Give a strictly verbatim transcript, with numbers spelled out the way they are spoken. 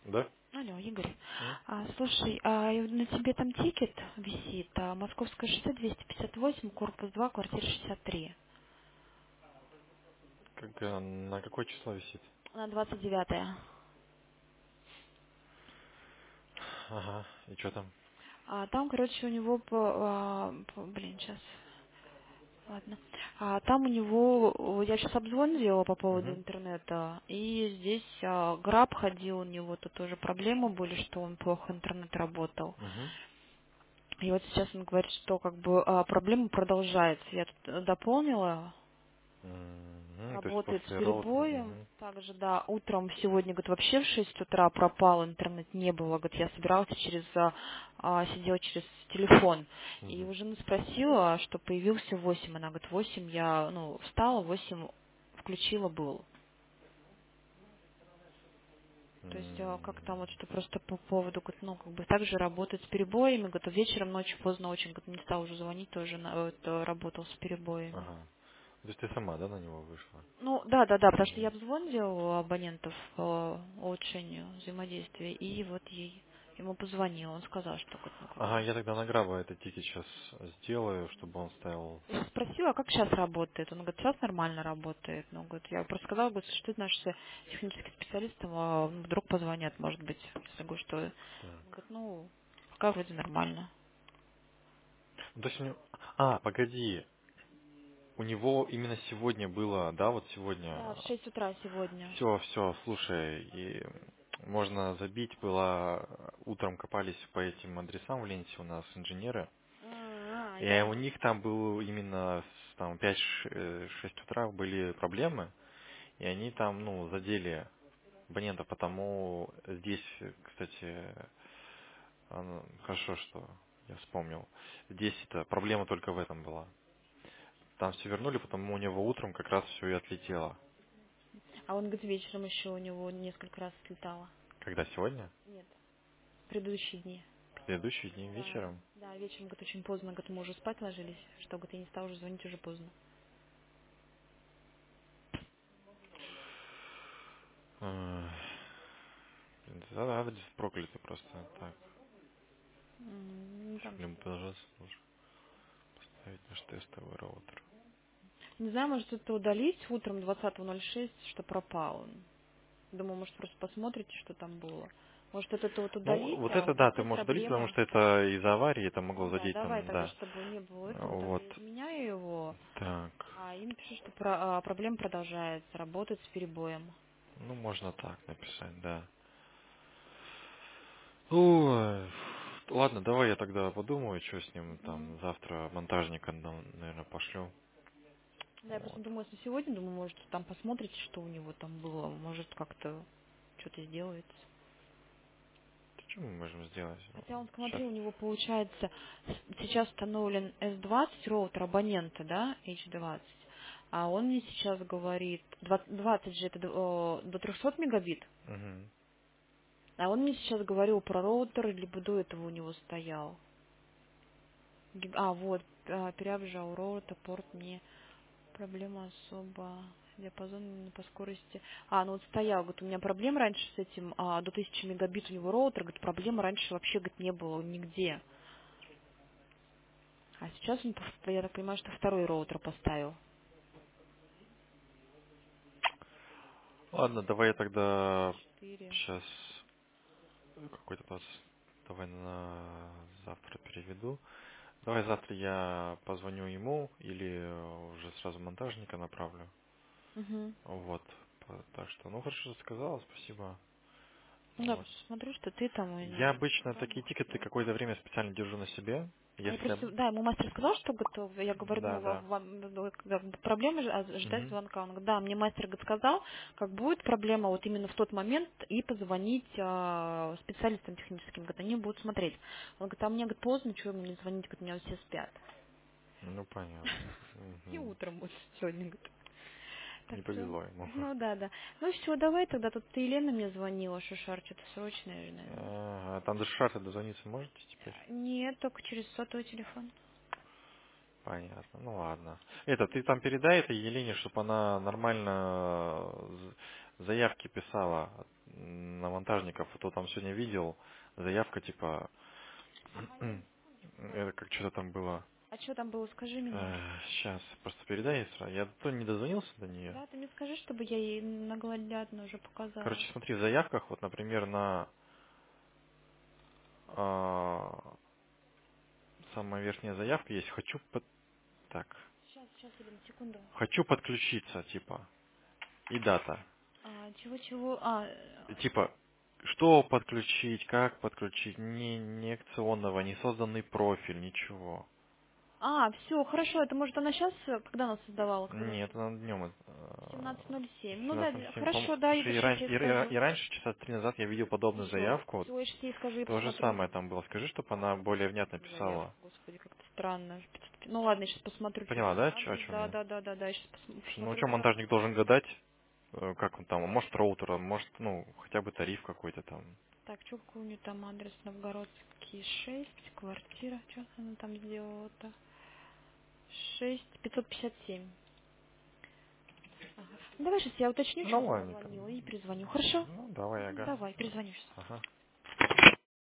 Да? Алло, Игорь. М? А, слушай, а и на тебе там тикет висит, а, Московское шоссе двести пятьдесят восемь, корпус два, квартира шестьдесят три. Как, э, на какое число висит? На двадцать девятое. Ага. И что там? А, там, короче, у него, по, а, по- блин, сейчас, ладно. А, там у него, о, я сейчас обзвон делала по поводу Угу. интернета, и здесь а, Граб ходил, у него тут тоже проблемы были, что он плохо интернет работал. Угу. И вот сейчас он говорит, что как бы а, проблема продолжается. Я тут э, дополнила. М, То есть Работает с после роутера. перебоем. Угу. Также, да, утром сегодня, говорит, вообще в шесть утра пропал, интернет не было. Говорит, я собиралась через, а, а, сидела через телефон. И Угу. у жены спросила, что появился в восемь. Она говорит, в восемь я, ну, встала, в восемь включила, был. То есть, а, как там вот, что просто по поводу, говорит, ну, как бы также работает с перебоями, говорит, вечером, ночью, поздно очень, говорит, не стал уже звонить, тоже на- вот, э, работал с перебоями. Ага. То есть ты сама, да, на него вышла? Ну, да, да, да, потому что я Угу. обзвон делала абонентов по улучшению взаимодействия, и вот ей ему позвонила, он сказал, что как, ну, как Ага, бы. я тогда на Граба этот тикет сейчас сделаю, чтобы он ставил. Я спросила, а как сейчас работает? Он говорит, сейчас нормально работает. Ну, говорит, я просто сказала, говорит, что ты наш технический специалист, а ну, вдруг позвонят, может быть. Я говорю, что... Он Так. говорит, ну, пока вроде нормально. Ну, то есть у него... А, погоди. У него именно сегодня было, да, вот Да, в сегодня. шесть утра сегодня. Все, все, слушай, и можно забить, было, утром копались по этим адресам в ленте у нас инженеры, А, и я... у них там был именно с там пять-шесть утра были проблемы, и они там, ну, задели абонента, потому здесь, кстати, оно- хорошо, что я вспомнил, здесь это проблема только в этом была. Там все вернули, потому у него утром как раз все и отлетело. А он, говорит, вечером еще у него несколько раз слетало. Когда сегодня? Нет, в предыдущие дни. Предыдущие дни Да, вечером? да, вечером, говорит, очень поздно, говорит, мы уже спать ложились, что, говорит, я не стала уже звонить уже поздно. Эх, блин, да, адрес проклятый просто. Так, М, Ну, там блин, что-то. пожалуйста, нужно поставить наш тестовый роутер. Не знаю, может, это удалить утром двадцатого ноль шесть, что пропал он. Думаю, может, просто посмотрите, что там было. Может, вот это вот Ну, удалить, вот а это да, ты какие можешь удалить, потому проблемы? что это из-за аварии, это могло Ну да, задеть давай там, тогда, да. чтобы не было этого, тогда Вот, я изменяю его, так, а и напишу, что про- а, проблема продолжается, работает с перебоем. ну, можно так написать, да. Ой, ладно, давай я тогда подумаю, что с ним Мгм. там завтра монтажника, наверное, пошлю. Да, я просто Вот. думаю, если сегодня, думаю, может, там посмотрите, что у него там было, может, как-то что-то сделается. Что мы можем сделать? Хотя он, Сейчас. смотри, у него получается, с- сейчас установлен эс двадцать роутер абонента, да, эйч двадцать, а он мне сейчас говорит, двадцать, двадцать же это до до трехсот мегабит, Угу. а он мне сейчас говорил про роутер, либо до этого у него стоял. Гиг- А, вот, а, переобжал роутер, порт мне, проблема особо, диапазон именно по скорости. А, ну вот стоял, говорит, у меня проблем раньше с этим, а, до тысячи мегабит у него роутер, говорит, проблем раньше вообще, говорит, не было нигде. А сейчас он, пов- я так понимаю, что второй роутер поставил. Ладно, давай я тогда Четыре. сейчас какой-то пас. Давай на завтра переведу. Давай завтра я позвоню ему или уже сразу монтажника направлю. Угу. Вот. По- Так что, ну хорошо, что сказала, спасибо. Ну да, Вот. просто смотрю, что ты там и Я ну, обычно правильно такие тикеты хотел. какое-то время специально держу на себе. А я Если... просто, да, ему мастер сказал, что готов. Я говорю, ну, Да, ва- да. вам ну, как бы проблема же, а ждать Мгм. звонка. Он говорит, да, мне мастер говорит, сказал, как будет проблема вот именно в тот момент и позвонить а, специалистам техническим, говорит, они будут смотреть. Он говорит, а мне, говорит, поздно, что ему не звонить, говорит, у меня все спят. Ну, понятно. И Мгм. утром вот сегодня, говорит. Так Не что, повезло ему. ну да, да. Ну все, давай тогда, тут ты Елена мне звонила, Шушар, что-то срочное же, наверное. А там до Шарта дозвониться можете теперь? Нет, только через сотовый телефон. Понятно, ну ладно. Это, ты там передай этой Елене, чтобы она нормально э, з- заявки писала на монтажников. А то там сегодня видел заявка типа, это как что-то там было. А что там было, скажи мне. Сейчас, просто передай ей сразу. Я то не дозвонился до нее. Да, ты мне скажи, чтобы я ей наглядно уже показала. Короче, смотри, в заявках, вот, например, на а, самая верхняя заявка есть «хочу под...» Так. Сейчас, сейчас, Ирина, секунду. «Хочу подключиться», типа, и дата. А, чего-чего? А, И, типа, что подключить, как подключить, ни, ни акционного, не созданный профиль, ничего. а, все, хорошо. Это может она сейчас, когда она создавала, когда? Нет, она днем. семнадцать ноль семь. Ну да, семнадцать ноль семь, хорошо, по-моему. да, я Слушай, и, сейчас ран- ей и ра- скажу. и раньше, часа три назад, я видел подобную Все, заявку. все, я сейчас ей скажу и То же посмотрю. самое там было. Скажи, чтобы она более внятно Заявку, писала. господи, как-то странно. Ну ладно, я сейчас посмотрю, что Поняла, ей да, чё- о надо. чем Да, я? да, да, да, да, я сейчас Ну, посмотрю что заявку. монтажник должен гадать, э, как он там, может роутера, может, ну, хотя бы тариф какой-то там. Так, что какой у нее там адрес? Новгородский шесть, квартира. Что она там сделала-то? шесть пятьсот пятьдесят семь. Ага. Ну, давай сейчас я уточню, что Ну, она ладно, там. назвонила, и перезвоню. Хорошо? Ну, давай, Мгм, ага. давай, перезвоню сейчас. Ага.